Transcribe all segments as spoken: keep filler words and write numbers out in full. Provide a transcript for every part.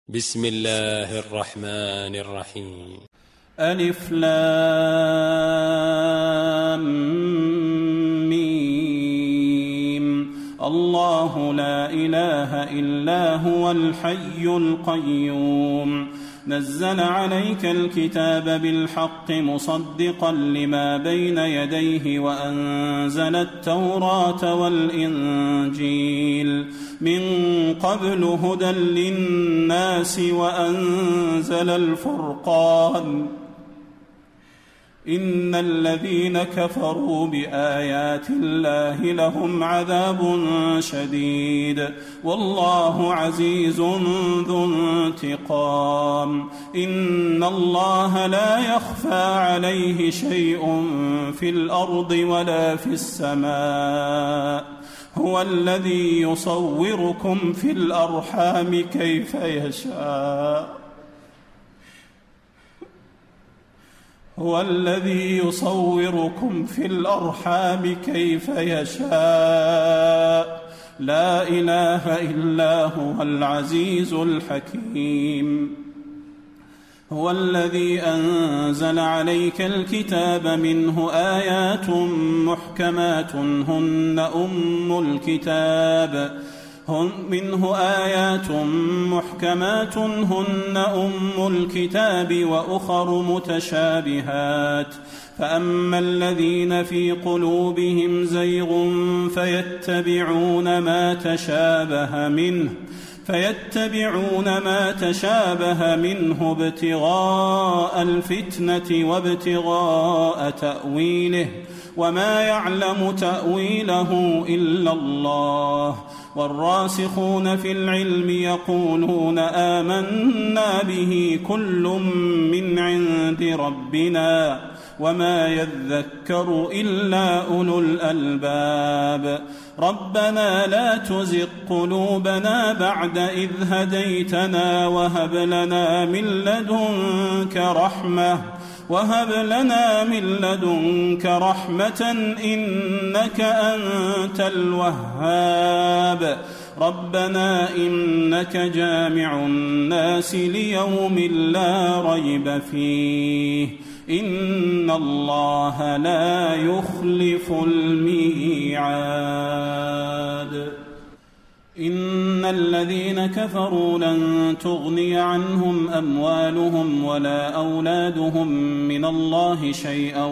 بسم الله الرحمن الرحيم. ألف لام ميم. الله لا إله إلا هو الحي القيوم نزل عليك الكتاب بالحق مصدقا لما بين يديه وأنزل التوراة والإنجيل من قبل هدى للناس وأنزل الفرقان إن الذين كفروا بآيات الله لهم عذاب شديد والله عزيز ذو انتقام. إن الله لا يخفى عليه شيء في الأرض ولا في السماء هو الذي يصوركم في الأرحام كيف يشاء هو الذي يصوركم في الأرحام كيف يشاء لا إله إلا هو العزيز الحكيم. هو الذي أنزل عليك الكتاب منه آيات محكمات هن أم الكتاب هن منه آيات محكمات هن أم الكتاب وأخر متشابهات فأما الذين في قلوبهم زيغ فيتبعون ما تشابه منه فيتبعون ما تشابه منه ابتغاء الفتنة وابتغاء تأويله وما يعلم تأويله إلا الله والراسخون في العلم يقولون آمنا به كل من عند ربنا وما يذكر إلا أولو الألباب. ربنا لا تزغ قلوبنا بعد إذ هديتنا وهب لنا من لدنك رحمة وهب لنا من لدنك رحمة إنك أنت الوهاب. ربنا إنك جامع الناس ليوم لا ريب فيه إن الله لا يخلف الميعاد. إن الذين كفروا لن تغني عنهم أموالهم ولا أولادهم من الله شيئا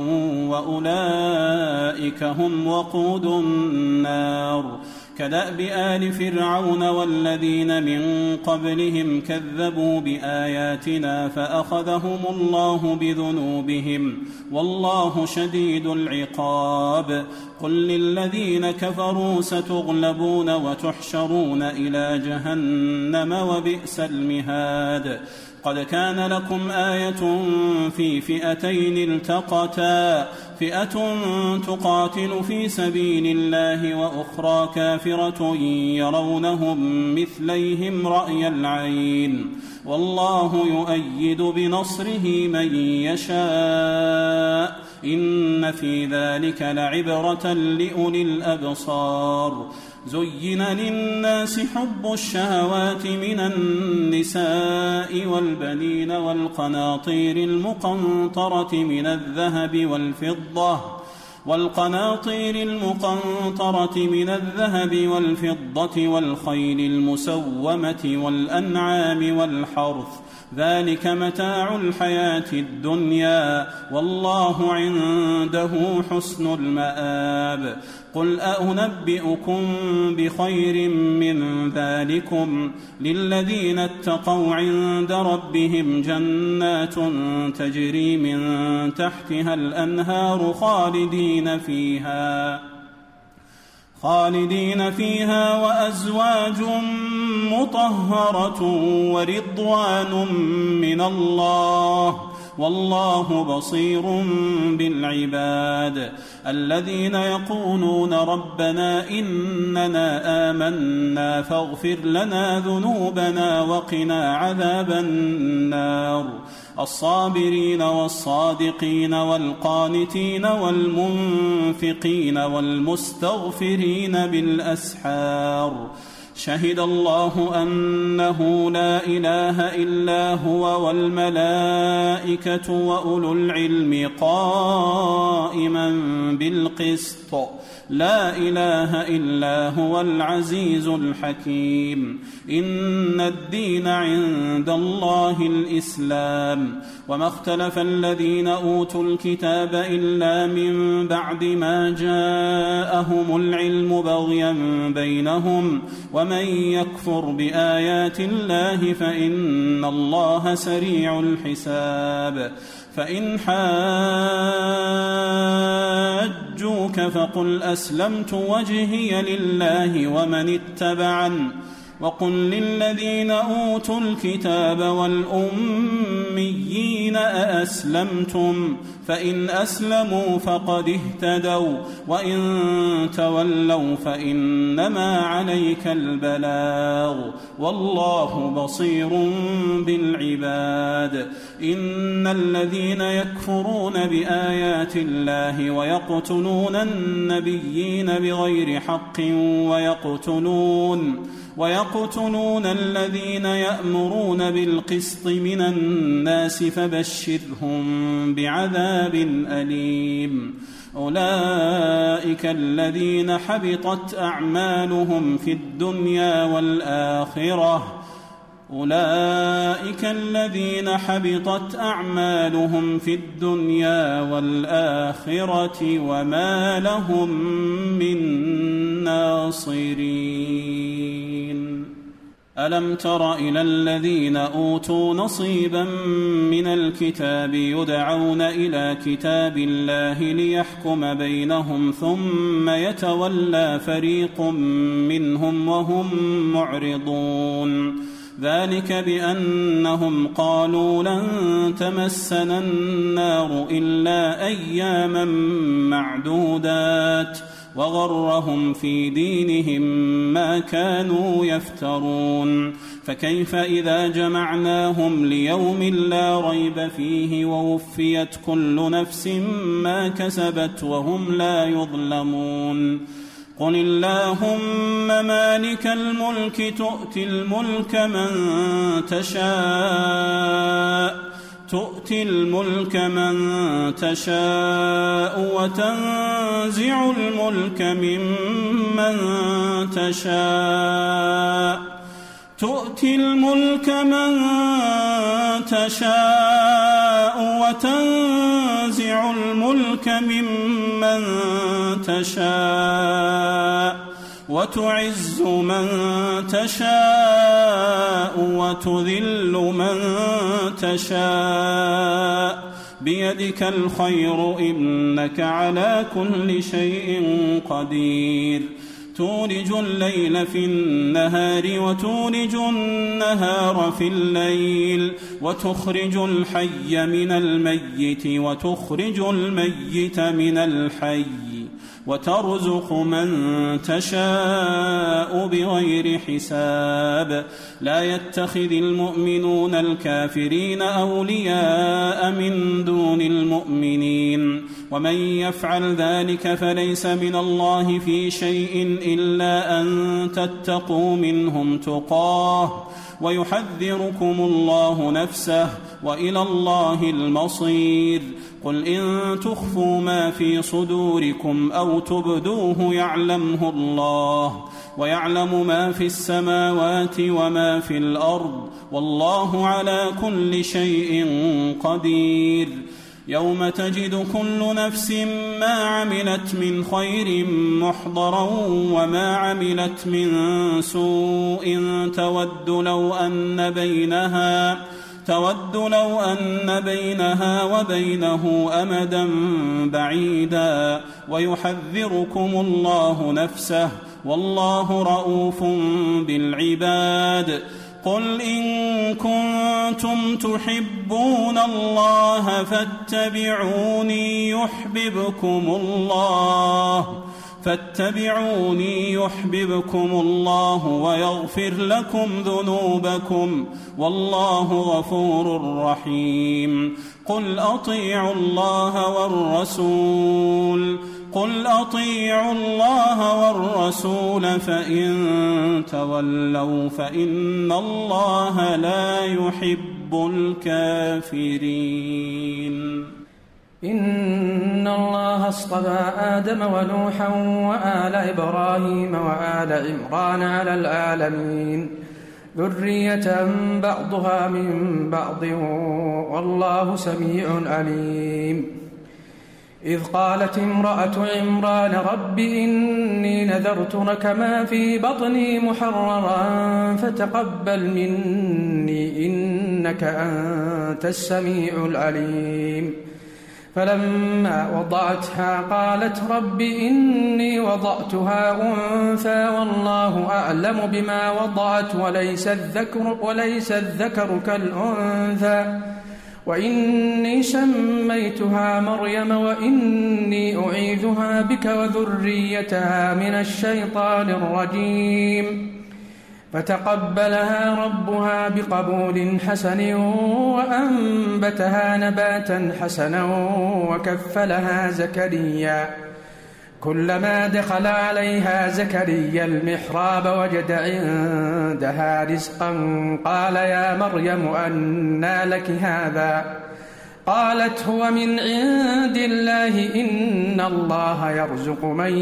وأولئك هم وقود النار كدأب آل فرعون والذين من قبلهم كذبوا بآياتنا فأخذهم الله بذنوبهم والله شديد العقاب. قل للذين كفروا ستغلبون وتحشرون إلى جهنم وبئس المهاد. قد كان لكم آية في فئتين التقتا فئة تقاتل في سبيل الله وأخرى كافرة يرونهم مثليهم رأي العين والله يؤيد بنصره من يشاء إن في ذلك لعبرة لأولي الأبصار. زين للناس حب الشهوات من النساء والبنين والقناطير المقنطرة من الذهب والفضة والقناطير المقنطرة من الذهب والفضة والخيل المسومة والأنعام والحرث ذلك متاع الحياة الدنيا والله عنده حسن المآب. قل أنبئكم بخير من ذلكم للذين اتقوا عند ربهم جنات تجري من تحتها الأنهار خالدين فيها خالدين فيها وأزواج مطهرة ورضوان من الله والله بصير بالعباد. الذين يقولون ربنا إننا آمنا فاغفر لنا ذنوبنا وقنا عذاب النار. الصابرين والصادقين والقانتين والمنفقين والمستغفرين بالأسحار شهد الله أنه لا إله إلا هو والملائكة وأولو العلم قائما بالقسط لا إله إلا هو العزيز الحكيم إن الدين عند الله الإسلام وما اختلف الذين أوتوا الكتاب إلا من بعد ما جاءهم العلم بغيا بينهم ومن يكفر بآيات الله فإن الله سريع الحساب فإن حاجوك فقل أسلمت وجهي لله ومن اتبعن وقل للذين أوتوا الكتاب والأميين أأسلمتم فإن أسلموا فقد اهتدوا وإن تولوا فإنما عليك البلاغ والله بصير بالعباد إن الذين يكفرون بآيات الله ويقتلون النبيين بغير حق ويقتلون ويقتلون الذين يأمرون بالقسط من الناس فبشرهم بعذاب أليم أولئك الذين حبطت أعمالهم في الدنيا والآخرة أولئك الذين حبطت أعمالهم في الدنيا والآخرة وما لهم من ناصرين ألم تر إلى الذين أوتوا نصيبا من الكتاب يدعون إلى كتاب الله ليحكم بينهم ثم يتولى فريق منهم وهم معرضون ذلك بأنهم قالوا لن تمسنا النار إلا أياما معدودات وغرهم في دينهم ما كانوا يفترون فكيف إذا جمعناهم ليوم لا ريب فيه ووفيت كل نفس ما كسبت وهم لا يظلمون قل اللهم مالك الملك تؤتي الملك من تشاء تؤتي الملك من تشاء وتنزع الملك ممن تشاء تؤتي الملك من تشاء وتنزع الملك ممن تشاء وتعز من تشاء وتذل من تشاء بيدك الخير إنك على كل شيء قدير تولج الليل في النهار وتولج النهار في الليل وتخرج الحي من الميت وتخرج الميت من الحي وترزق من تشاء بغير حساب لا يتخذ المؤمنون الكافرين أولياء من دون المؤمنين ومن يفعل ذلك فليس من الله في شيء إلا أن تتقوا منهم تقاه ويحذركم الله نفسه وإلى الله المصير قل إن تخفوا ما في صدوركم أو تبدوه يعلمه الله ويعلم ما في السماوات وما في الأرض والله على كل شيء قدير يوم تجد كل نفس ما عملت من خير محضرا وما عملت من سوء تود لو أن بينها تود لو أن بينها وبينه أمدا بعيدا ويحذركم الله نفسه والله رؤوف بالعباد قل إن كنتم تحبون الله فاتبعوني يحببكم الله فاتبعوني يحببكم الله ويغفر لكم ذنوبكم والله غفور رحيم قل أطيعوا الله والرسول قل أطيعوا الله والرسول فإن تولوا فإن الله لا يحب الكافرين. إن الله اصطفى آدم ونوحا وآل إبراهيم وآل عمران على العالمين ذرية بعضها من بعض والله سميع عليم. إذ قالت امرأة عمران رب إني نذرت لك ما في بطني محررا فتقبل مني إنك أنت السميع العليم. فلما وضعتها قالت رب إني وضعتها أنثى والله أعلم بما وضعت وليس الذكر, وليس الذكر كالأنثى وإني سميتها مريم وإني أعيذها بك وذريتها من الشيطان الرجيم. فتقبلها ربها بقبول حسن وأنبتها نباتا حسنا وكفلها زكريا. كلما دخل عليها زكريا المحراب وجد عندها رزقا قال يا مريم أنى لك هذا؟ قالت هو من عند الله إن الله يرزق من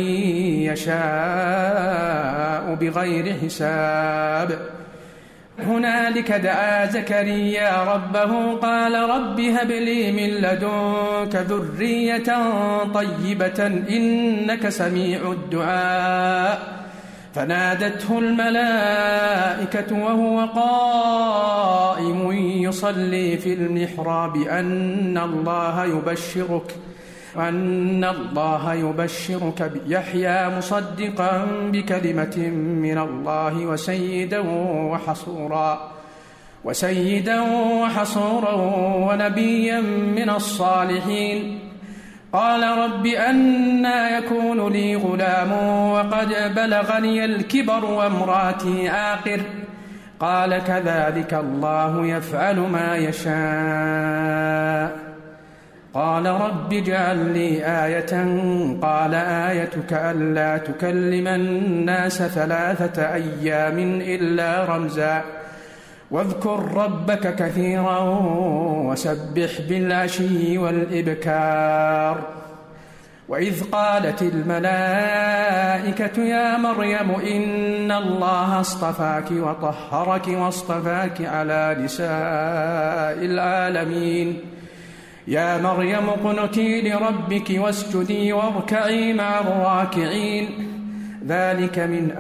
يشاء بغير حساب. هنالك دعا زكريا ربه قال رب هب لي من لدنك ذرية طيبة إنك سميع الدعاء. فنادته الملائكة وهو قائم يصلي في المحراب أن الله يبشرك أن الله يبشرك بيحيى مصدقا بكلمة من الله وسيدا وحصورا وسيدا وحصورا ونبيا من الصالحين. قال رب أنى يكون لي غلام وقد بلغني الكبر وامرأتي عاقر؟ قال كذلك الله يفعل ما يشاء. قال رب اجعل لي آية قال آيتك ألا تكلم الناس ثلاثة أيام إلا رمزا واذكر ربك كثيرا وسبح بالعشي والإبكار. وإذ قالت الملائكة يا مريم إن الله اصطفاك وطهرك واصطفاك على نساء العالمين. يا مريم اقنتي لربك واسجدي واركعي مع الراكعين. ذلك من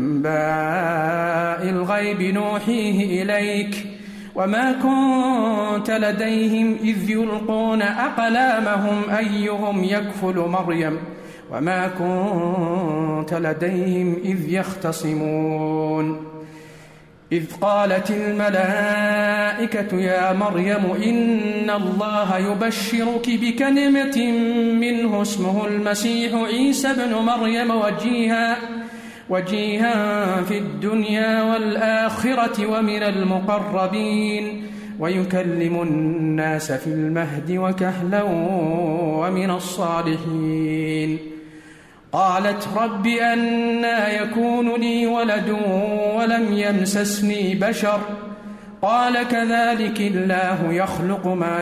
أنباء الغيب نوحيه إليك وما كنت لديهم إذ يلقون أقلامهم أيهم يكفل مريم وما كنت لديهم إذ يختصمون. إذ قالت الملائكة يا مريم إن الله يبشرك بكلمة منه اسمه المسيح عيسى بن مريم وجيها وجيها في الدنيا والآخرة ومن المقربين ويكلم الناس في المهد وكهلا ومن الصالحين. قالت رب أنى يكون لي ولد ولم يمسسني بشر؟ قال كذلك الله يخلق ما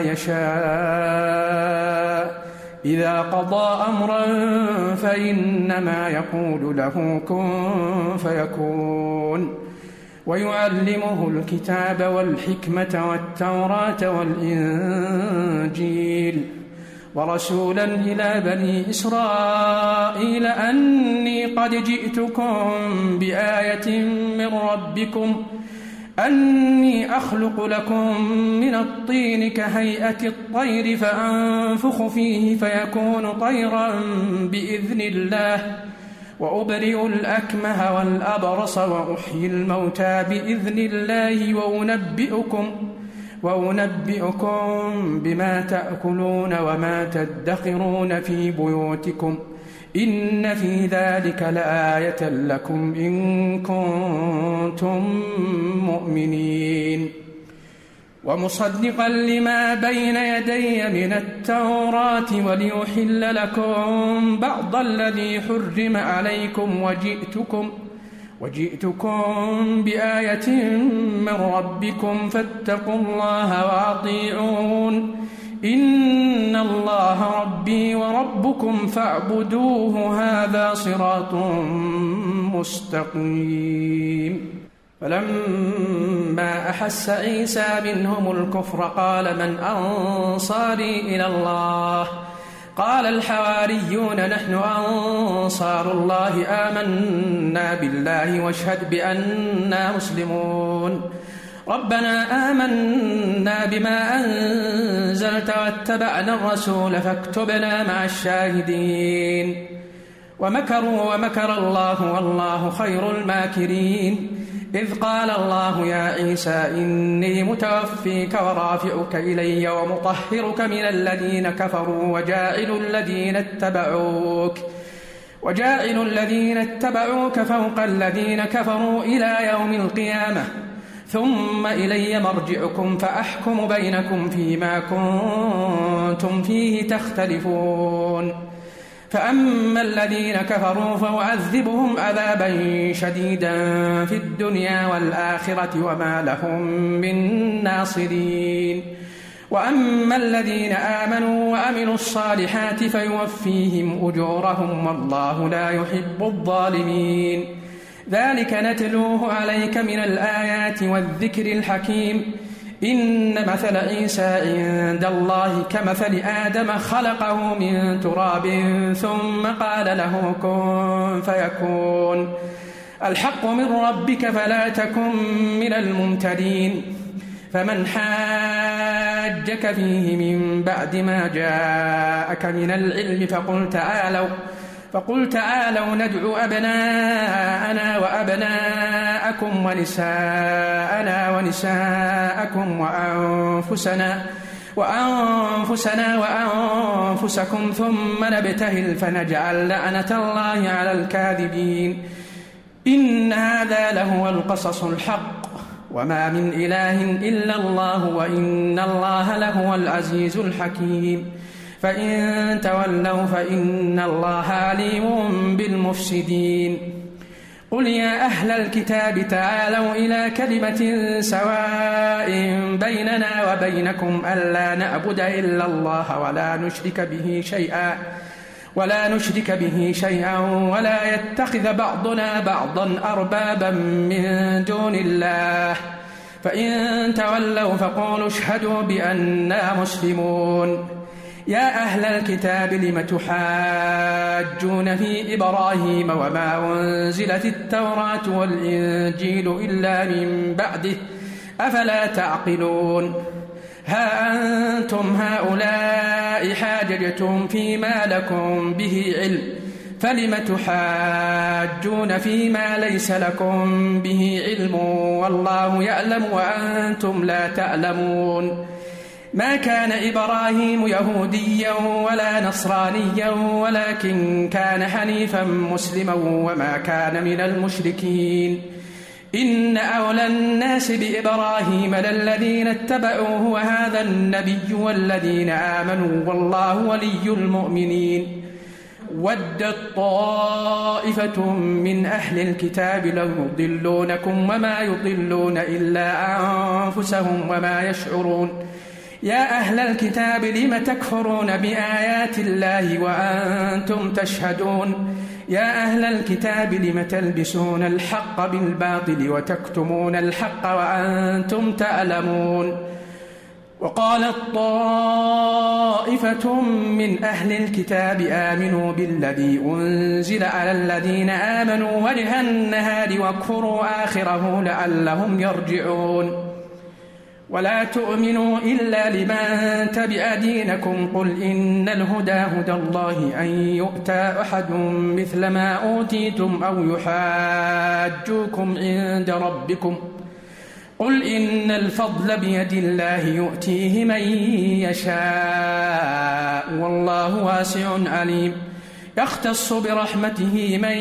يشاء إذا قضى أمرا فإنما يقول له كن فيكون. ويعلمه الكتاب والحكمة والتوراة والإنجيل ورسولا إلى بني إسرائيل أني قد جئتكم بآية من ربكم أني أخلق لكم من الطين كهيئة الطير فأنفخ فيه فيكون طيرا بإذن الله وأبرئ الأكمه والأبرص وأحيي الموتى بإذن الله وأنبئكم وأنبئكم بما تأكلون وما تدخرون في بيوتكم إن في ذلك لآية لكم إن كنتم مؤمنين. ومصدقا لما بين يدي من التوراة وليحل لكم بعض الذي حرم عليكم وجئتكم وجئتكم بآية من ربكم فاتقوا الله وأطيعون إن الله ربي وربكم فاعبدوه هذا صراط مستقيم. فلما أحس عيسى منهم الكفر قال من أنصاري إلى الله قال الحواريون نحن أنصار الله آمنا بالله واشهد بأننا مسلمون ربنا آمنا بما أنزلت واتبعنا الرسول فاكتبنا مع الشاهدين ومكروا ومكر الله والله خير الماكرين إذ قال الله يا عيسى إني متوفيك ورافعك إلي ومطهرك من الذين كفروا وجاعل الذين اتبعوك وجاعل الذين اتبعوك فوق الذين كفروا إلى يوم القيامة ثم إلي مرجعكم فأحكم بينكم فيما كنتم فيه تختلفون فأما الذين كفروا فأعذبهم عذابا شديدا في الدنيا والآخرة وما لهم من ناصرين وأما الذين آمنوا وعملوا الصالحات فيوفيهم أجورهم والله لا يحب الظالمين ذلك نتلوه عليك من الآيات والذكر الحكيم إن مثل عيسى عند الله كمثل آدم خلقه من تراب ثم قال له كن فيكون الحق من ربك فلا تكن من الممترين فمن حاجك فيه من بعد ما جاءك من العلم فقل تعالوا فقل تعالوا ندعو أبناءنا وأبناءكم ونساءنا ونساءكم وأنفسنا وأنفسنا وأنفسكم ثم نبتهل فنجعل لعنة الله على الكاذبين إن هذا لهو القصص الحق وما من إله إلا الله وإن الله لهو العزيز الحكيم فإن تولوا فإن الله عليم بالمفسدين قل يا أهل الكتاب تعالوا إلى كلمة سواء بيننا وبينكم ألا نعبد إلا الله ولا نشرك به شيئا ولا نشرك به شيئا ولا يتخذ بعضنا بعضا أربابا من دون الله فإن تولوا فقولوا اشهدوا بأننا مسلمون يا أهل الكتاب لم تحاجون في إبراهيم وما أنزلت التوراة والإنجيل إلا من بعده أفلا تعقلون ها أنتم هؤلاء حاججتم فيما لكم به علم فلم تحاجون فيما ليس لكم به علم والله يعلم وأنتم لا تعلمون ما كان إبراهيم يهوديا ولا نصرانيا ولكن كان حنيفا مسلما وما كان من المشركين إن أولى الناس بإبراهيم للذين اتبعوه وهذا النبي والذين آمنوا والله ولي المؤمنين ودت طائفة من أهل الكتاب لو يضلونكم وما يضلون إلا أنفسهم وما يشعرون يا أهل الكتاب لم تكفرون بآيات الله وأنتم تشهدون يا أهل الكتاب لم تلبسون الحق بالباطل وتكتمون الحق وأنتم تعلمون وقالت طائفة من أهل الكتاب آمنوا بالذي أنزل على الذين آمنوا وجه النهار واكفروا آخره لعلهم يرجعون ولا تؤمنوا إلا لمن تبع دينكم قل إن الهدى هدى الله أن يؤتى أحد مثل ما أوتيتم أو يحاجوكم عند ربكم قل إن الفضل بيد الله يؤتيه من يشاء والله واسع عليم يختص برحمته من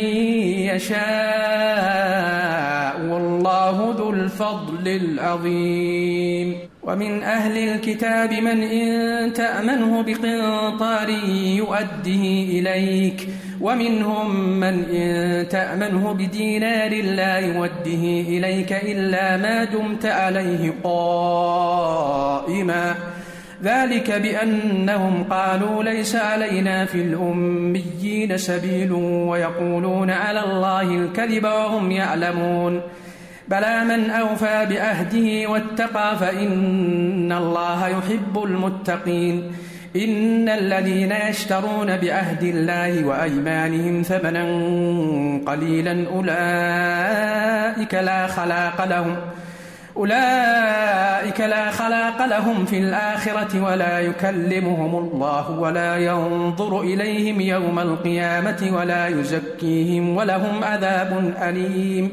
يشاء والله ذو الفضل العظيم ومن أهل الكتاب من إن تأمنه بقنطار يؤده إليك ومنهم من إن تأمنه بدينار لا يوده إليك إلا ما دمت عليه قائما ذلك بأنهم قالوا ليس علينا في الأميين سبيل ويقولون على الله الكذب وهم يعلمون بلى من أوفى بعهده واتقى فإن الله يحب المتقين إن الذين يشترون بعهد الله وأيمانهم ثمنا قليلا أولئك لا خلاق لهم أولئك لا خلاق لهم في الآخرة ولا يكلمهم الله ولا ينظر إليهم يوم القيامة ولا يزكيهم ولهم عذاب أليم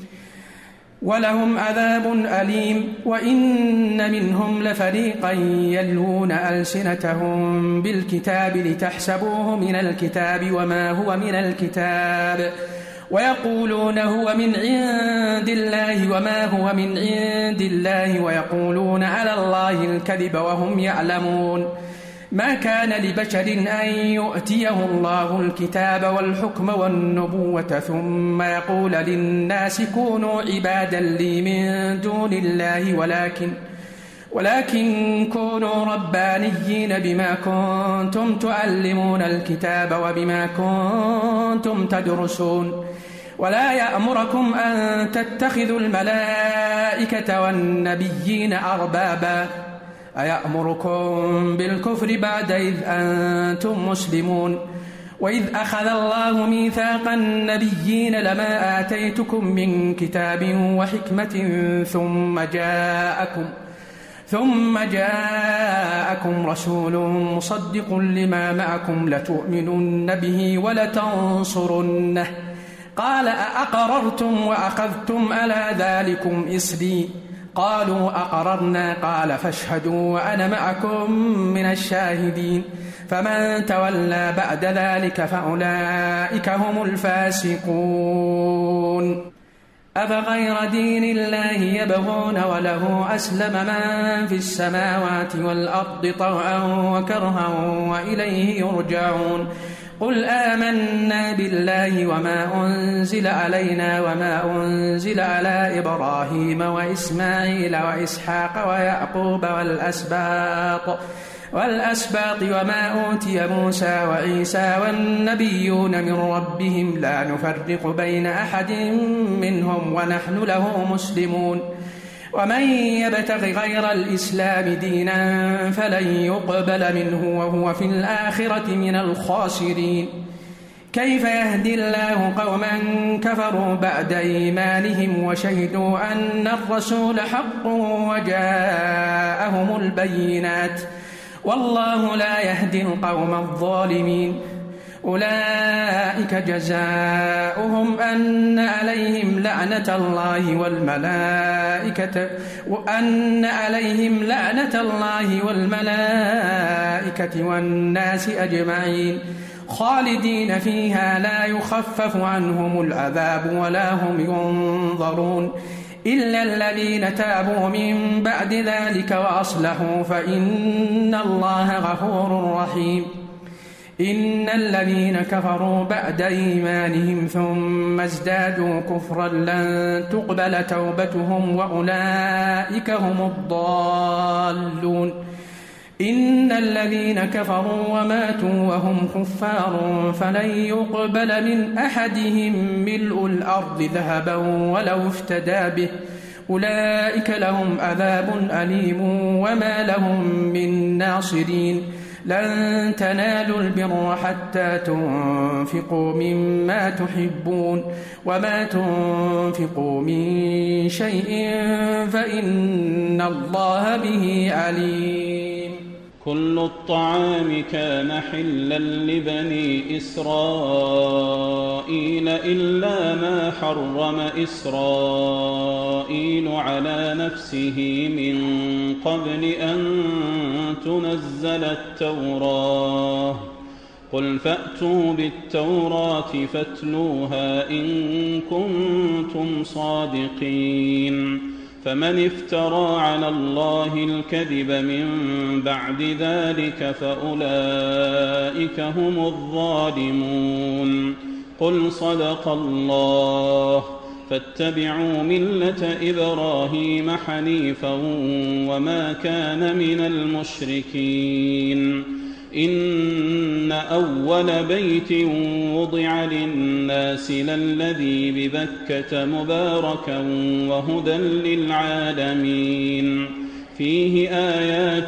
ولهم عذاب أليم وإن منهم لفريقا يلوون ألسنتهم بالكتاب لتحسبوه من الكتاب وما هو من الكتاب ويقولون هو من عند الله وما هو من عند الله ويقولون على الله الكذب وهم يعلمون ما كان لبشر أن يؤتيه الله الكتاب والحكم والنبوة ثم يقول للناس كونوا عبادا لي من دون الله ولكن ولكن كونوا ربانيين بما كنتم تعلمون الكتاب وبما كنتم تدرسون ولا يأمركم أن تتخذوا الملائكة والنبيين أربابا أيأمركم بالكفر بعد إذ أنتم مسلمون وإذ أخذ الله ميثاق النبيين لما آتيتكم من كتاب وحكمة ثم جاءكم ثم جاءكم رسول مصدق لما معكم لتؤمنن به ولتنصرنه قال أأقررتم وأخذتم على ذلكم إصري قالوا أقررنا قال فاشهدوا وأنا معكم من الشاهدين فمن تولى بعد ذلك فأولئك هم الفاسقون أفغير دين الله يبغون وله أسلم من في السماوات والأرض طوعا وكرها وإليه يرجعون قل آمنا بالله وما أنزل علينا وما أنزل على إبراهيم وإسماعيل وإسحاق ويعقوب والأسباط والأسباط وما أوتي موسى وعيسى والنبيون من ربهم لا نفرق بين أحد منهم ونحن له مسلمون ومن يبتغ غير الإسلام دينا فلن يقبل منه وهو في الآخرة من الخاسرين كيف يهدي الله قوما كفروا بعد إيمانهم وشهدوا أن الرسول حق وجاءهم البينات والله لا يهدي القوم الظالمين أولئك جزاؤهم أن عليهم لعنة الله والملائكة وأن عليهم لعنة الله والملائكة والناس أجمعين خالدين فيها لا يخفف عنهم العذاب ولا هم ينظرون إلا الذين تابوا من بعد ذلك وأصلحوا فإن الله غفور رحيم إن الذين كفروا بعد إيمانهم ثم ازدادوا كفرا لن تقبل توبتهم وأولئك هم الضالون إن الذين كفروا وماتوا وهم كفار فلن يقبل من أحدهم ملء الأرض ذهبا ولو افتدى به أولئك لهم عذاب أليم وما لهم من ناصرين لن تنالوا البر حتى تنفقوا مما تحبون وما تنفقوا من شيء فإن الله به عليم كل الطعام كان حلا لبني إسرائيل إلا ما حرم إسرائيل على نفسه من قبل أن تنزل التوراة قل فأتوا بالتوراة فاتلوها إن كنتم صادقين فمن افترى على الله الكذب من بعد ذلك فأولئك هم الظالمون. قل صدق الله، فاتبعوا ملة إبراهيم حنيفا وما كان من المشركين. إن أول بيت وضع للناس للذي ببكة مباركا وهدى للعالمين، فيه آيات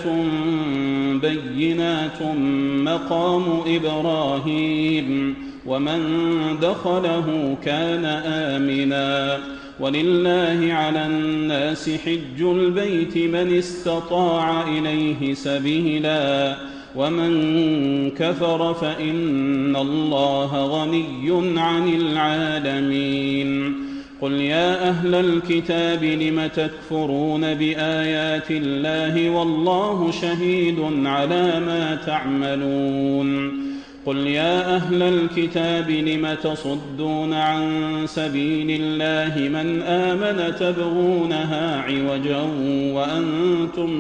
بينات مقام إبراهيم ومن دخله كان آمنا، ولله على الناس حج البيت من استطاع إليه سبيلا، ومن كفر فإن الله غني عن العالمين. قل يا أهل الكتاب لم تكفرون بآيات الله والله شهيد على ما تعملون. قل يا أهل الكتاب لم تصدون عن سبيل الله من آمن تبغونها عوجا وأنتم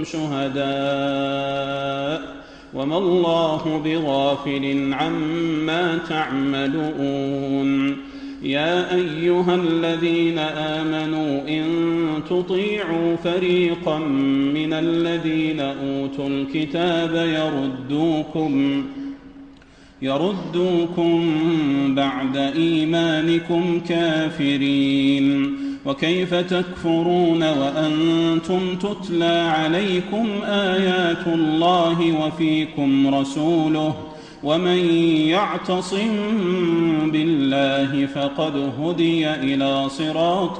شهداء وما الله بغافل عما تعملون. يا أيها الذين آمنوا إن تطيعوا فريقا من الذين أوتوا الكتاب يردوكم يردوكم بعد إيمانكم كافرين، وكيف تكفرون وأنتم تتلى عليكم آيات الله وفيكم رسوله، ومن يعتصم بالله فقد هدي إلى صراط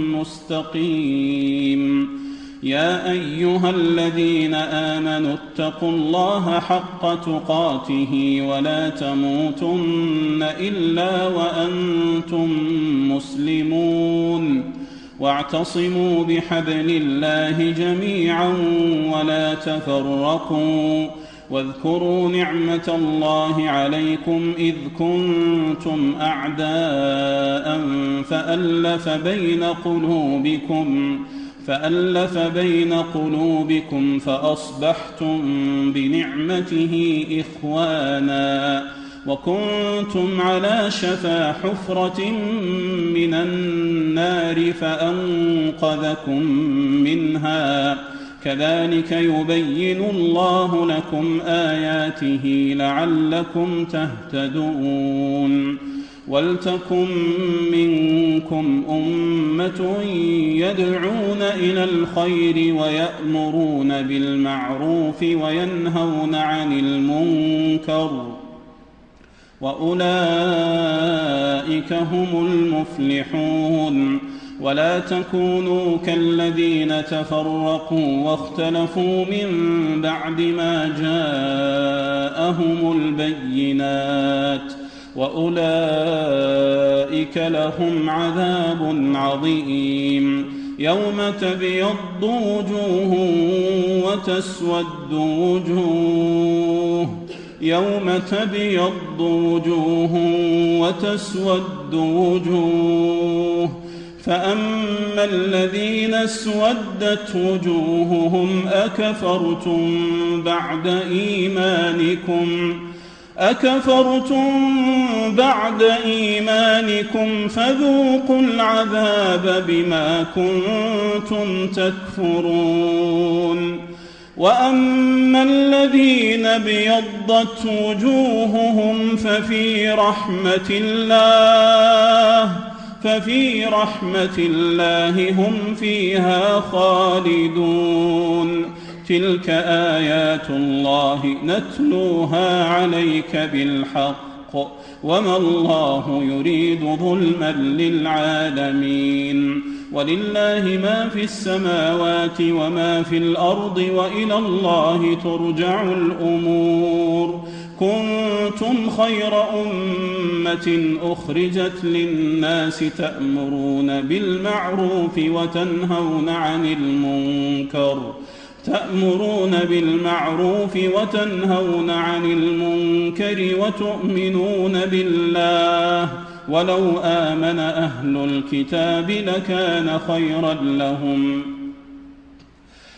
مستقيم. يا أيها الذين آمنوا اتقوا الله حق تقاته ولا تموتن إلا وأنتم مسلمون، واعتصموا بحبل الله جميعا ولا تفرقوا، واذكروا نعمة الله عليكم إذ كنتم أعداء فألف بين قلوبكم فألف بين قلوبكم فأصبحتم بنعمته إخوانا، وكنتم على شفا حفرة من النار فأنقذكم منها، كذلك يبين الله لكم آياته لعلكم تهتدون. ولتكن منكم أمة يدعون إلى الخير ويأمرون بالمعروف وينهون عن المنكر، وأولئك هم المفلحون. ولا تكونوا كالذين تفرقوا واختلفوا من بعد ما جاءهم البينات، وأولئك لهم عذاب عظيم. يوم تبيض وجوه وتسود وجوه يوم تبيض وجوه وتسود وجوه فأما الذين اسودت وجوههم أكفرتم بعد إيمانكم أكفرتم بعد إيمانكم فذوقوا العذاب بما كنتم تكفرون. وأما الذين ابيضت وجوههم ففي رحمة الله ففي رحمة الله هم فيها خالدون. تلك آيات الله نتلوها عليك بالحق وما الله يريد ظلما للعالمين. ولله ما في السماوات وما في الأرض وإلى الله ترجع الأمور. كنتم خير أمة أخرجت للناس تأمرون بالمعروف وتنهون عن المنكر تأمرون بالمعروف وتنهون عن المنكر وتؤمنون بالله ولو آمن أهل الكتاب لكان خيرا لهم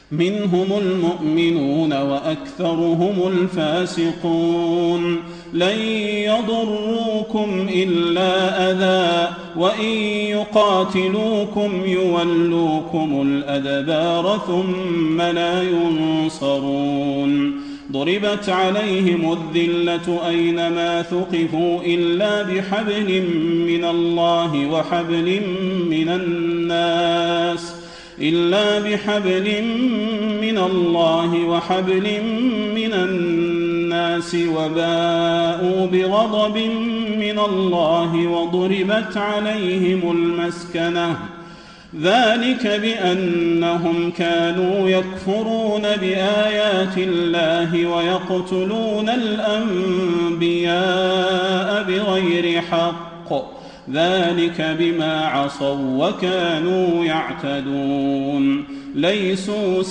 منهم المؤمنون وأكثرهم الفاسقون لن يضروكم إلا أذى وإن يقاتلوكم يولوكم الأدبار ثم لا ينصرون ضربت عليهم الذلة أينما ثقفوا إلا بحبل من الله وحبل من الناس إلا بحبل من الله وحبل من الناس وباءوا بغضب من الله وضربت عليهم المسكنة ذلك بأنهم كانوا يكفرون بآيات الله ويقتلون الأنبياء بغير حق ذلك بما عصوا وكانوا يعتدون ليسوا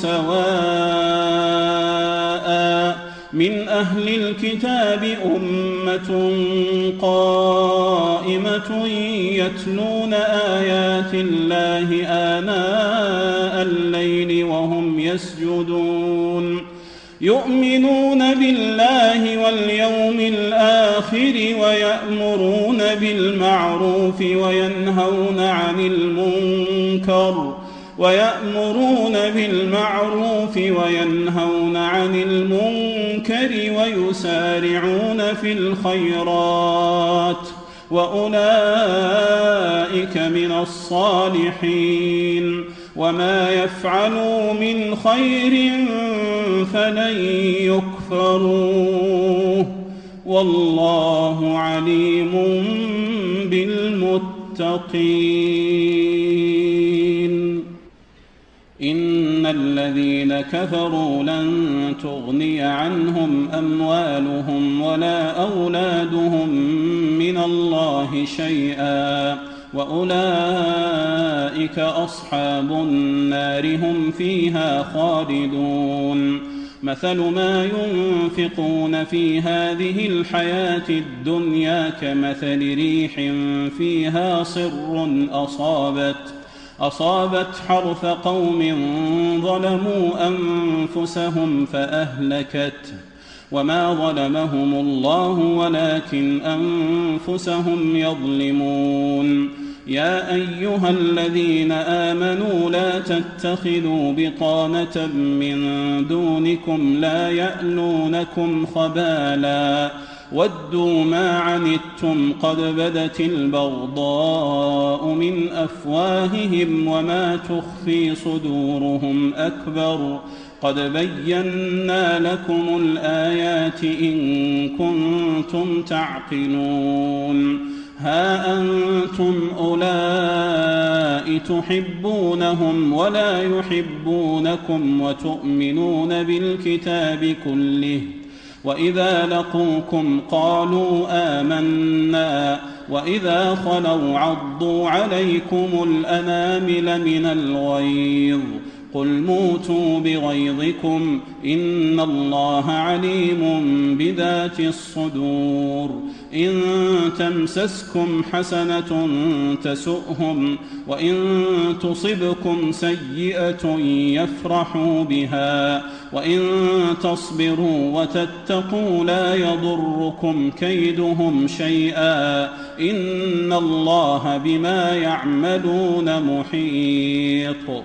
سواء من أهل الكتاب أمة قائمة يتلون آيات الله آناء الليل وهم يسجدون يؤمنون بالله واليوم الآخر ويأمرون بالمعروف وينهون عن المنكر ويأمرون بالمعروف وينهون عن المنكر ويسارعون في الخيرات وأولئك من الصالحين وما يفعلوا من خير فلن يكفروه والله عليم بالمتقين إن الذين كفروا لن تغني عنهم أموالهم ولا أولادهم من الله شيئا وأولئك أصحاب النار هم فيها خالدون مثل ما ينفقون في هذه الحياة الدنيا كمثل ريح فيها صر أصابت أصابت حرث قوم ظلموا أنفسهم فأهلكت وما ظلمهم الله ولكن أنفسهم يظلمون يا أيها الذين آمنوا لا تتخذوا بطانة من دونكم لا يألونكم خبالا ودوا ما عنتم قد بدت البغضاء من أفواههم وما تخفي صدورهم أكبر قد بينا لكم الآيات إن كنتم تعقلون ها أنتم أولئك تحبونهم ولا يحبونكم وتؤمنون بالكتاب كله وإذا لقوكم قالوا آمنا وإذا خلوا عضوا عليكم الأنامل من الغيظ قل موتوا بغيظكم إن الله عليم بذات الصدور إن تمسسكم حسنة تسؤهم وإن تصبكم سيئة يفرحوا بها وإن تصبروا وتتقوا لا يضركم كيدهم شيئا إن الله بما يعملون محيط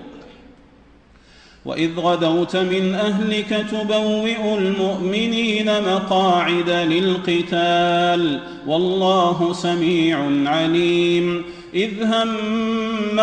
وإذ غدوت من أهلك تبوئ المؤمنين مقاعد للقتال والله سميع عليم إذ هم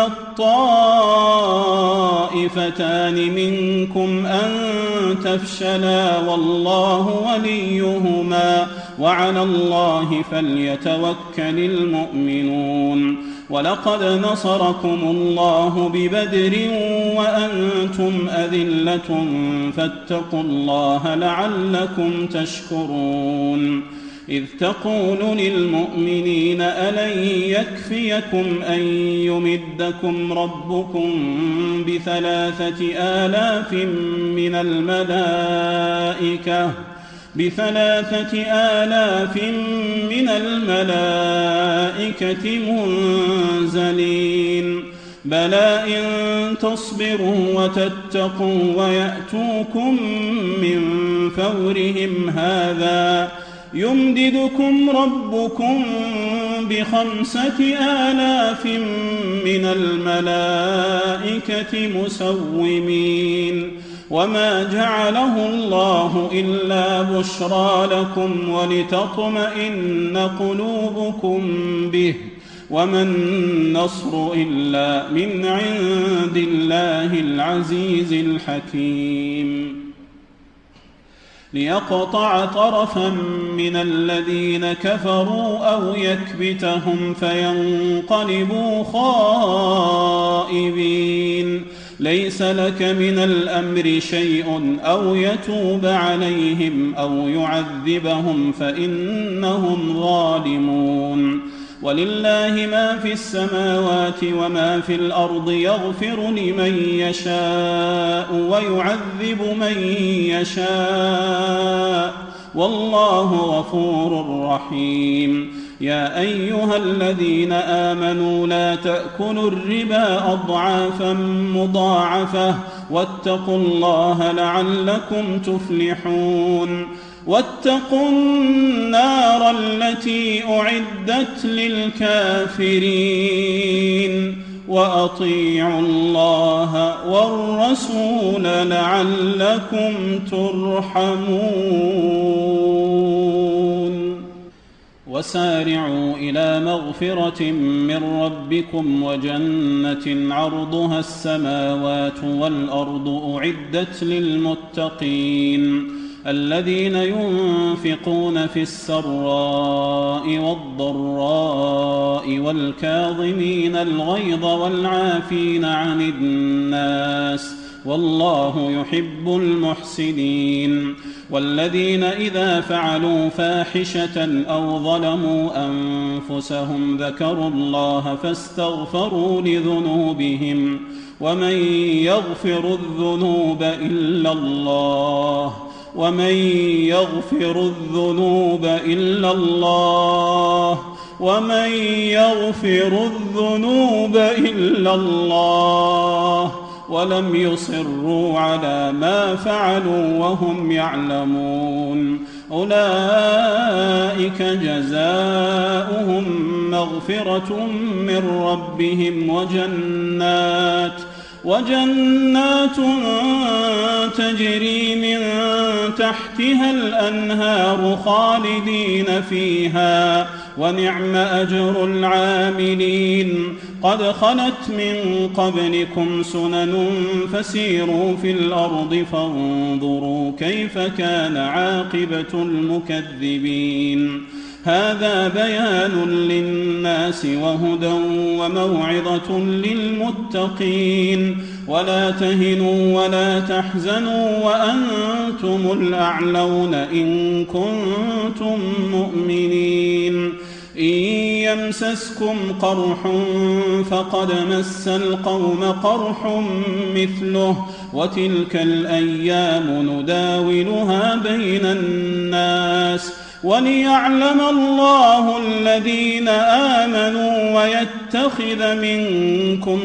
الطائفتان منكم أن تفشلا والله وليهما وعلى الله فليتوكل المؤمنون ولقد نصركم الله ببدر وأنتم أذلة فاتقوا الله لعلكم تشكرون إذ تقول للمؤمنين ألن يكفيكم أن يمدكم ربكم بثلاثة آلاف من الملائكة بثلاثة آلاف من الملائكة منزلين بلى إن تصبروا وتتقوا ويأتوكم من فورهم هذا يمددكم ربكم بخمسة آلاف من الملائكة مسومين وما جعله الله إلا بشرى لكم ولتطمئن قلوبكم به وما النصر إلا من عند الله العزيز الحكيم ليقطع طرفا من الذين كفروا أو يكبتهم فينقلبوا خائبين ليس لك من الأمر شيء أو يتوب عليهم أو يعذبهم فإنهم ظالمون ولله ما في السماوات وما في الأرض يغفر لمن يشاء ويعذب من يشاء والله غفور رحيم يا أيها الذين آمنوا لا تأكلوا الربا أضعافا مضاعفة واتقوا الله لعلكم تفلحون واتقوا النار التي أعدت للكافرين وأطيعوا الله والرسول لعلكم ترحمون وسارعوا إلى مغفرة من ربكم وجنة عرضها السماوات والأرض أعدت للمتقين الذين ينفقون في السراء والضراء والكاظمين الغيظ والعافين عن الناس والله يحب المحسنين والذين إذا فعلوا فاحشة أو ظلموا أنفسهم ذكروا الله فاستغفروا لذنوبهم ومن يغفر الذنوب إلا الله ومن يغفر الذنوب إلا الله ومن يغفر الذنوب إلا الله ولم يصروا على ما فعلوا وهم يعلمون أولئك جزاؤهم مغفرة من ربهم وجنات وجنات تجري من تحتها الأنهار خالدين فيها ونعم أجر العاملين قد خلت من قبلكم سنن فسيروا في الأرض فانظروا كيف كان عاقبة المكذبين هذا بيان للناس وهدى وموعظة للمتقين ولا تهنوا ولا تحزنوا وأنتم الأعلون إن كنتم مؤمنين إن يمسسكم قرح فقد مس القوم قرح مثله وتلك الأيام نداولها بين الناس وليعلم الله الذين آمنوا ويتخذ منكم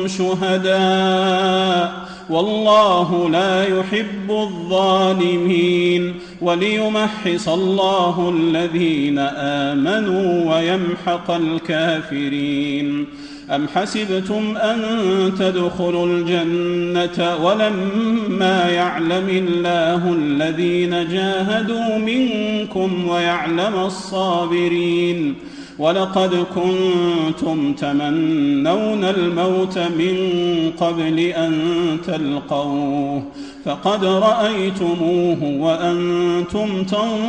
شهداء والله لا يحب الظالمين وليمحص الله الذين آمنوا ويمحق الكافرين أم حسبتم أن تدخلوا الجنة ولما يعلم الله الذين جاهدوا منكم ويعلم الصابرين ولقد كنتم تمنون الموت من قبل أن تلقوه فقد رأيتموه وأنتم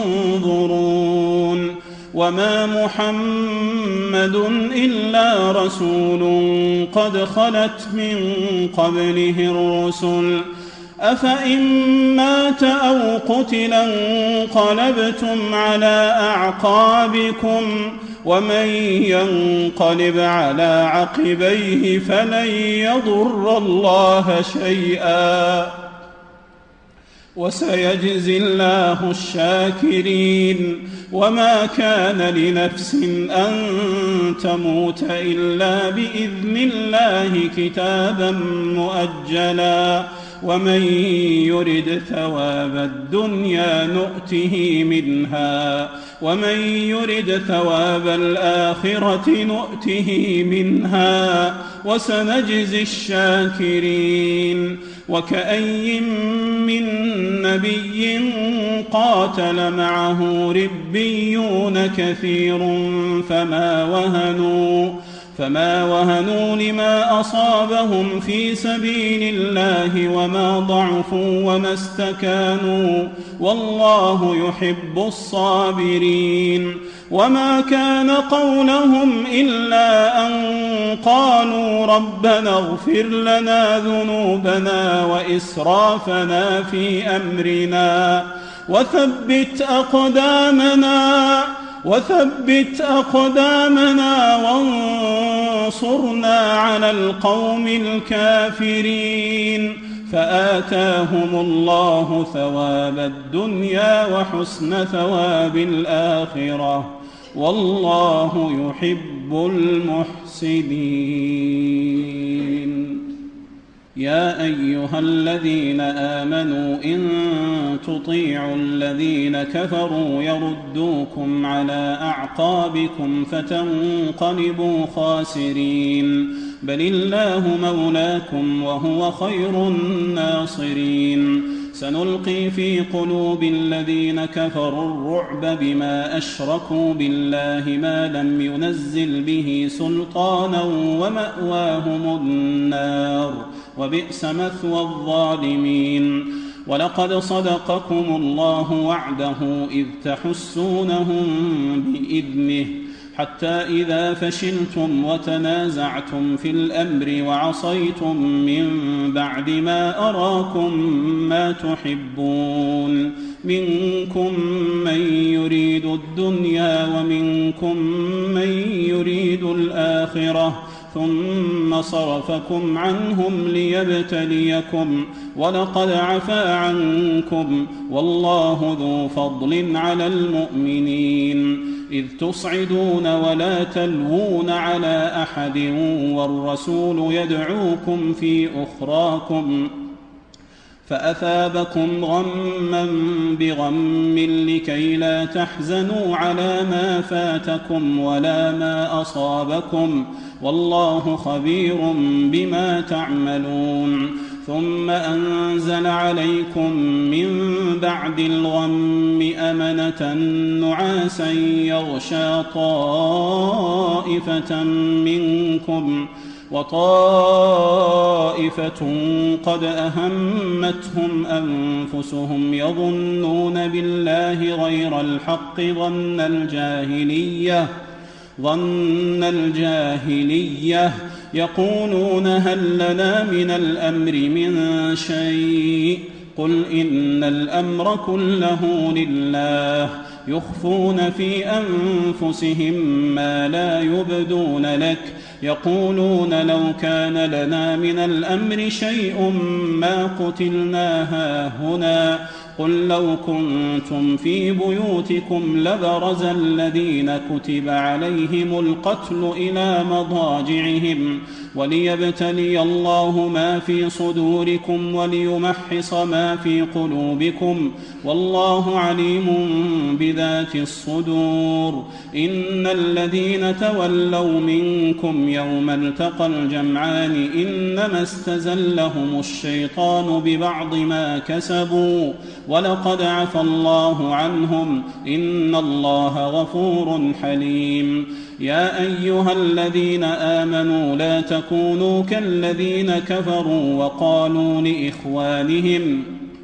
تنظرون وما محمد إلا رسول قد خلت من قبله الرسل أفإن مات أو قتل انقلبتم على أعقابكم ومن ينقلب على عقبيه فلن يضر الله شيئا وسيجزي الله الشاكرين. وما كان لنفس أن تموت إلا بإذن الله كتابا مؤجلا ومن يرد ثواب الدنيا نؤته منها ومن يرد ثواب الآخرة نؤته منها وسنجزي الشاكرين. وكأي من نبي قاتل معه ربيون كثير فما وهنوا فما وهنوا لما أصابهم في سبيل الله وما ضعفوا وما استكانوا والله يحب الصابرين. وما كان قولهم إلا أن قالوا ربنا اغفر لنا ذنوبنا وإسرافنا في أمرنا وثبت أقدامنا وثبت أقدامنا وانصرنا على القوم الكافرين. فآتاهم الله ثواب الدنيا وحسن ثواب الآخرة والله يحب المحسنين. يا أيها الذين آمنوا إن تطيعوا الذين كفروا يردوكم على أعقابكم فتنقلبوا خاسرين بل الله مولاكم وهو خير الناصرين. سنلقي في قلوب الذين كفروا الرعب بما أشركوا بالله ما لم ينزل به سلطانا ومأواهم النار وبئس مثوى الظالمين. ولقد صدقكم الله وعده إذ تحسونهم بإذنه حتى إذا فشلتم وتنازعتم في الأمر وعصيتم من بعد ما أراكم ما تحبون منكم من يريد الدنيا ومنكم من يريد الآخرة ثم صرفكم عنهم ليبتليكم ولقد عفا عنكم والله ذو فضل على المؤمنين. إذ تصعدون ولا تلوون على أحد والرسول يدعوكم في أخراكم فأثابكم غما بغم لكي لا تحزنوا على ما فاتكم ولا ما أصابكم والله خبير بما تعملون. ثم أنزل عليكم من بعد الغم أمنة نعاسا يغشى طائفة منكم وطائفة قد أهمتهم أنفسهم يظنون بالله غير الحق ظن الجاهلية ظن الجاهلية يقولون هل لنا من الأمر من شيء قل إن الأمر كله لله يخفون في أنفسهم ما لا يبدون لك يقولون لو كان لنا من الأمر شيء ما قتلنا هاهنا قل لو كنتم في بيوتكم لبرز الذين كتب عليهم القتل إلى مضاجعهم وليبتلي الله ما في صدوركم وليمحص ما في قلوبكم والله عليم بذات الصدور. إن الذين تولوا منكم يوم التقى الجمعان إنما استزلهم الشيطان ببعض ما كسبوا ولقد عفى الله عنهم إن الله غفور حليم. يا أيها الذين آمنوا لا تكونوا كالذين كفروا وقالوا لإخوانهم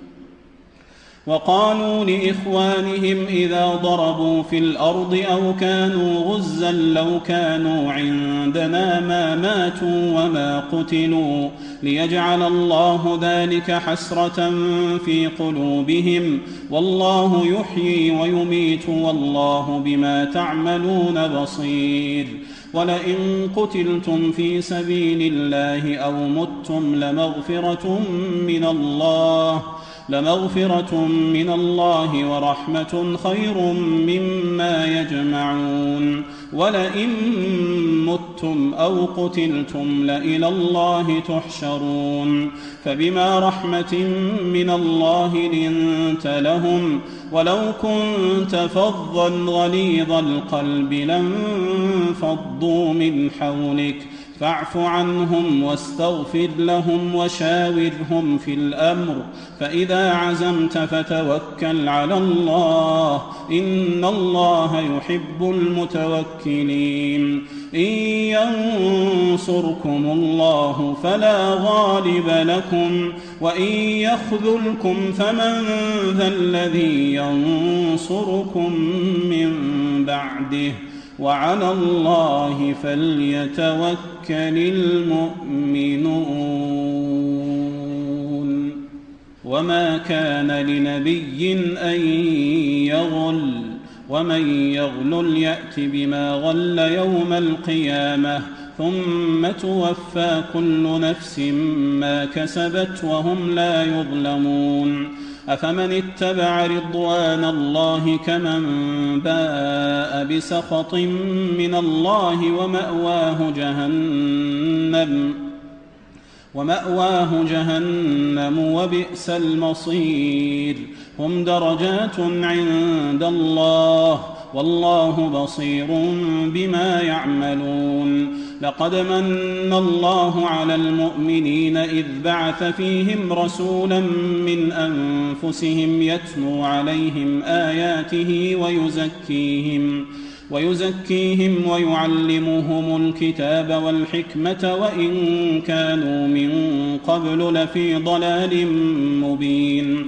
وقالوا لإخوانهم إذا ضربوا في الأرض أو كانوا غزا لو كانوا عندنا ما ماتوا وما قتلوا ليجعل الله ذلك حسرة في قلوبهم والله يحيي ويميت والله بما تعملون بصير. ولئن قتلتم في سبيل الله أو متم لمغفرة من الله لمغفرة من الله ورحمة خير مما يجمعون ولئن متم أو قتلتم لإلى الله تحشرون فبما رحمة من الله لنت لهم ولو كنت فظا غليظ القلب لانفضوا من حولك فاعف عنهم واستغفر لهم وشاورهم في الأمر فإذا عزمت فتوكل على الله إن الله يحب المتوكلين إن ينصركم الله فلا غالب لكم وإن يخذلكم فمن ذا الذي ينصركم من بعده وعلى الله فليتوكل المؤمنون وما كان لنبي أن يغل ومن يغلل يأت بما غل يوم القيامة ثم توفى كل نفس ما كسبت وهم لا يظلمون أفمن اتبع رضوان الله كمن باء بسخط من الله ومأواه جهنم ومأواه جهنم وبئس المصير هم درجات عند الله والله بصير بما يعملون لقد من الله على المؤمنين إذ بعث فيهم رسولا من أنفسهم يتلو عليهم آياته ويزكيهم ويزكيهم ويعلمهم الكتاب والحكمة وإن كانوا من قبل لفي ضلال مبين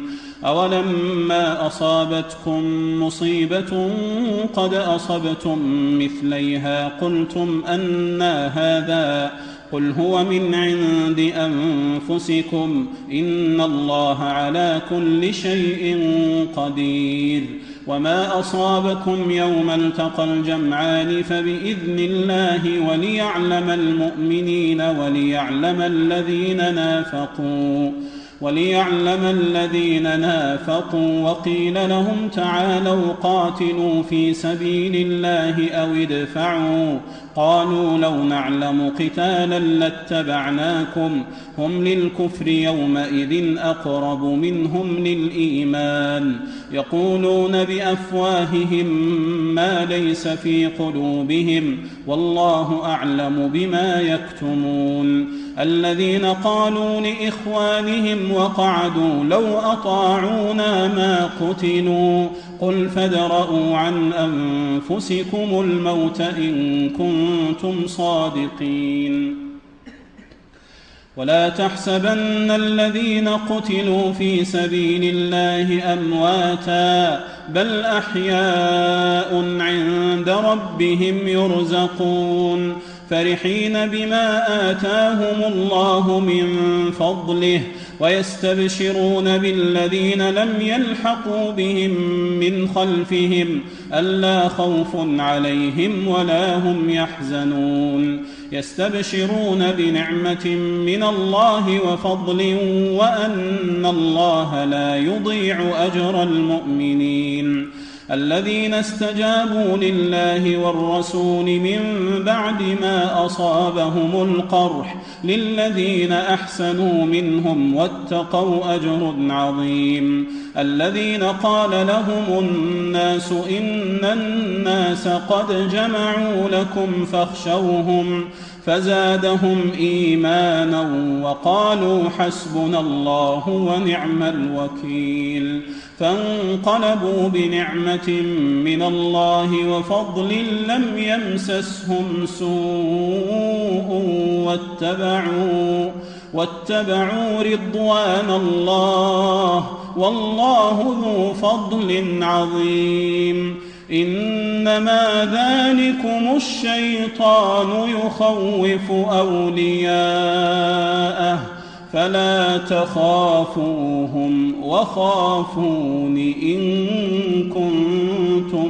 أولما أصابتكم مصيبة قد أصبتم مثليها قلتم أنى هذا قل هو من عند أنفسكم إن الله على كل شيء قدير وما أصابكم يوم التقى الجمعان فبإذن الله وليعلم المؤمنين وليعلم الذين نافقوا وليعلم الذين نافقوا وقيل لهم تعالوا قاتلوا في سبيل الله أو ادفعوا قالوا لو نعلم قتالا لاتبعناكم هم للكفر يومئذ أقرب منهم للإيمان يقولون بأفواههم ما ليس في قلوبهم والله أعلم بما يكتمون الذين قالوا لإخوانهم وقعدوا لو أطاعونا ما قتلوا قل فادرءوا عن أنفسكم الموت إن كنتم صادقين ولا تحسبن الذين قتلوا في سبيل الله أمواتا بل أحياء عند ربهم يرزقون فرحين بما آتاهم الله من فضله ويستبشرون بالذين لم يلحقوا بهم من خلفهم ألا خوف عليهم ولا هم يحزنون يستبشرون بنعمة من الله وفضل وأن الله لا يضيع أجر المؤمنين الذين استجابوا لله والرسول من بعد ما أصابهم القرح للذين أحسنوا منهم واتقوا أجر عظيم الذين قال لهم الناس إن الناس قد جمعوا لكم فاخشوهم فزادهم إيمانا وقالوا حسبنا الله ونعم الوكيل فانقلبوا بنعمة من الله وفضل لم يمسسهم سوء واتبعوا, واتبعوا رضوان الله والله ذو فضل عظيم إنما ذلكم الشيطان يخوف أولياءه فلا تخافوهم وخافون إن كنتم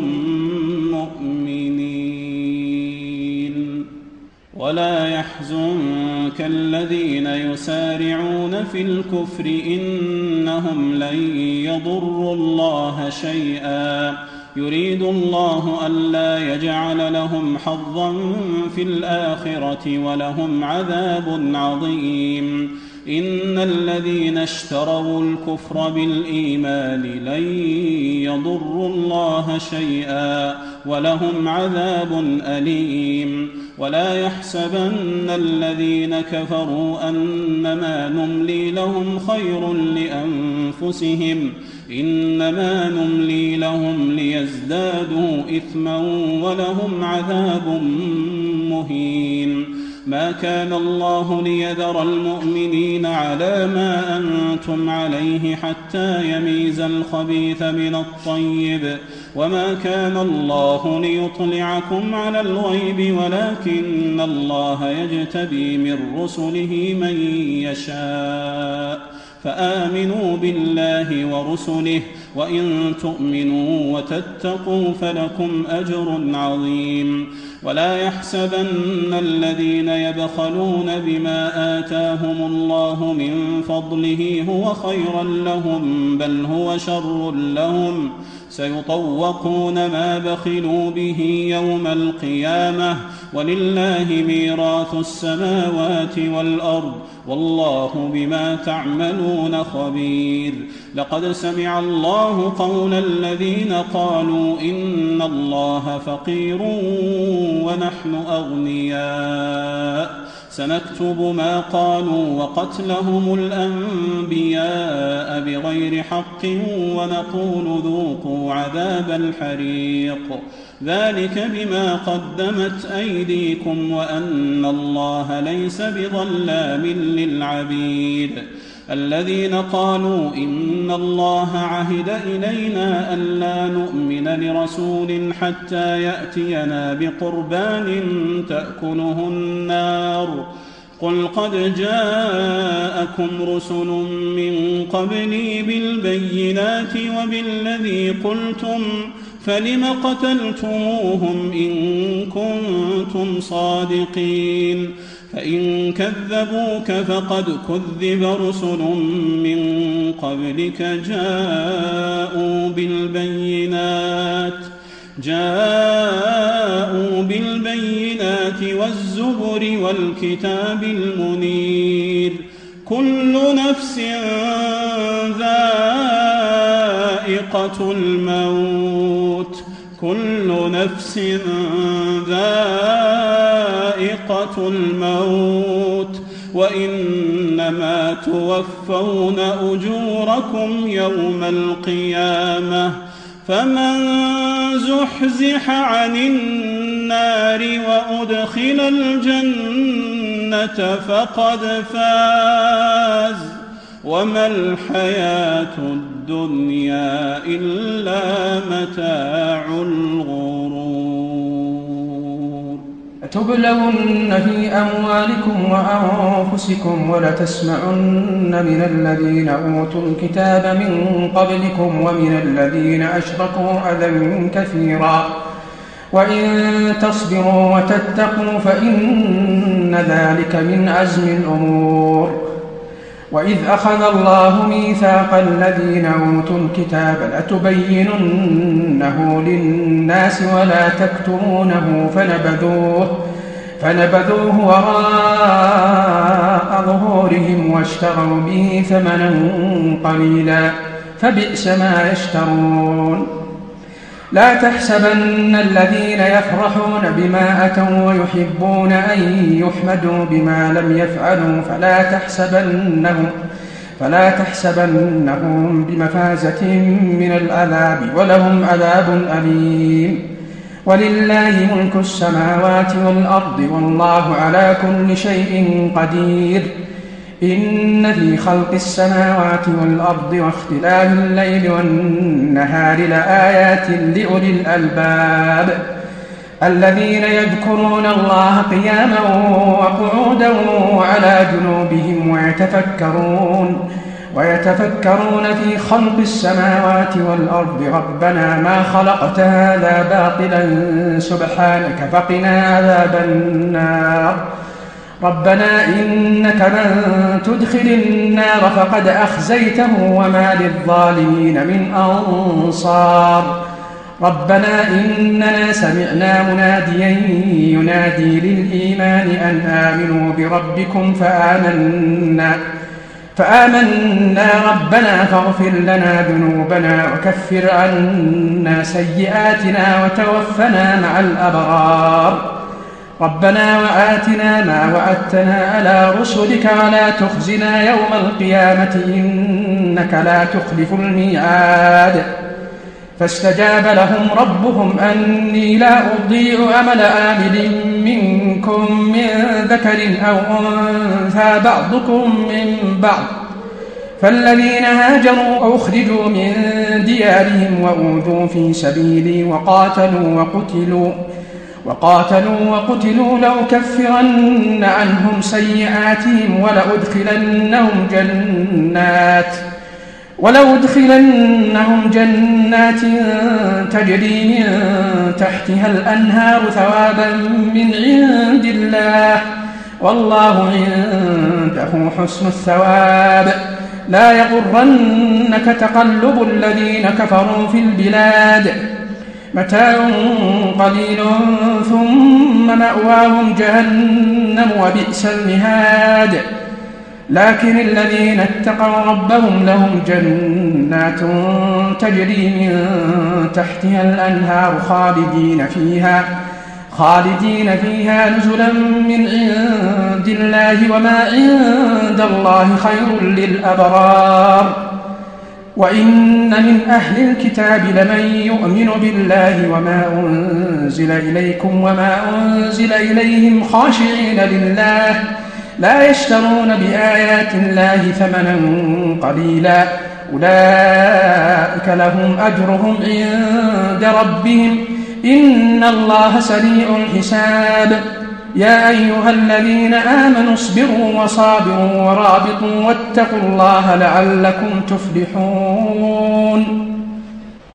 مؤمنين ولا يحزنك كالذين يسارعون في الكفر إنهم لن يضروا الله شيئا يريد الله ألا يجعل لهم حظا في الآخرة ولهم عذاب عظيم إن الذين اشتروا الكفر بالإيمان لن يضروا الله شيئا ولهم عذاب أليم ولا يحسبن الذين كفروا أنما نملي لهم خير لأنفسهم إنما نملي لهم ليزدادوا إثما ولهم عذاب مهين ما كان الله ليذر المؤمنين على ما أنتم عليه حتى يميز الخبيث من الطيب وما كان الله ليطلعكم على الغيب ولكن الله يجتبي من رسله من يشاء فآمنوا بالله ورسله وإن تؤمنوا وتتقوا فلكم أجر عظيم ولا يحسبن الذين يبخلون بما آتاهم الله من فضله هو خيرا لهم بل هو شر لهم سيطوقون ما بخلوا به يوم القيامة ولله ميراث السماوات والأرض والله بما تعملون خبير لقد سمع الله قول الذين قالوا إن الله فقير ونحن أغنياء سنكتب ما قالوا وقتلهم الأنبياء بغير حق ونقول ذوقوا عذاب الحريق ذلك بما قدمت أيديكم وأن الله ليس بظلام للعبيد الذين قالوا إن الله عهد إلينا ألا نؤمن لرسول حتى يأتينا بقربان تأكله النار قل قد جاءكم رسل من قبلي بالبينات وبالذي قلتم فلم قتلتموهم إن كنتم صادقين فإن كذبوك فقد كذب رسل من قبلك جاءوا بالبينات جاءوا بالبينات والزبر والكتاب المنير كل نفس ذائقة الموت كل نفس ذائقة الموت وإنما توفون أجوركم يوم القيامة فمن زحزح عن النار وأدخل الجنة فقد فاز وما الحياة الدنيا إلا متاع الغرور لتبلون في أموالكم وأنفسكم ولتسمعن من الذين أوتوا الكتاب من قبلكم ومن الذين أشركوا أذى كثيرا وإن تصبروا وتتقوا فإن ذلك من عزم الأمور وإذ أخذ الله ميثاق الذين أوتوا الكتاب لتبيننه للناس ولا تكتمونه فنبذوه فنبذوه وراء ظهورهم واشتروا به ثمنا قليلا فبئس ما يشترون لا تحسبن الذين يفرحون بما أتوا ويحبون أن يحمدوا بما لم يفعلوا فلا تحسبنهم فلا تحسبنهم بمفازة من العذاب ولهم عذاب أليم ولله ملك السماوات والأرض والله على كل شيء قدير إن في خلق السماوات والأرض واختلاف الليل والنهار لآيات لأولي الألباب الذين يذكرون الله قياما وقعودا وعلى جنوبهم ويتفكرون ويتفكرون في خلق السماوات والأرض ربنا ما خلقت هذا باطلا سبحانك فقنا عذاب النار ربنا إنك من تدخل النار فقد أخزيته وما للظالمين من أنصار ربنا إننا سمعنا مناديا ينادي للإيمان أن آمنوا بربكم فآمنا فآمنا ربنا فاغفر لنا ذنوبنا وكفر عنا سيئاتنا وتوفنا مع الأبرار ربنا وآتنا ما وعدتنا على رسلك ولا تخزنا يوم القيامة إنك لا تخلف الميعاد فاستجاب لهم ربهم أني لا أضيع عمل عامل منكم من ذكر أو أنثى بعضكم من بعض فالذين هاجروا أو أخرجوا من ديارهم وأوذوا في سبيلي وقاتلوا وقتلوا وقاتلوا وقتلوا لأكفرن عنهم سيئاتهم ولأدخلنهم جنات ولأدخلنهم جنات تجري من تحتها الأنهار ثوابا من عند الله والله عنده حسن الثواب لا يغرنك تقلب الذين كفروا في البلاد متاع قليل ثم مأواهم جهنم وبئس المهاد لكن الذين اتقوا ربهم لهم جنات تجري من تحتها الأنهار خالدين فيها خالدين فيها نزلا من عند الله وما عند الله خير للأبرار وإن من أهل الكتاب لمن يؤمن بالله وما أنزل إليكم وما أنزل إليهم خاشعين لله لا يشترون بآيات الله ثمنا قليلا أولئك لهم أجرهم عند ربهم إن الله سريع الحساب يا أيها الذين آمنوا اصبروا وصابروا ورابطوا واتقوا الله لعلكم تفلحون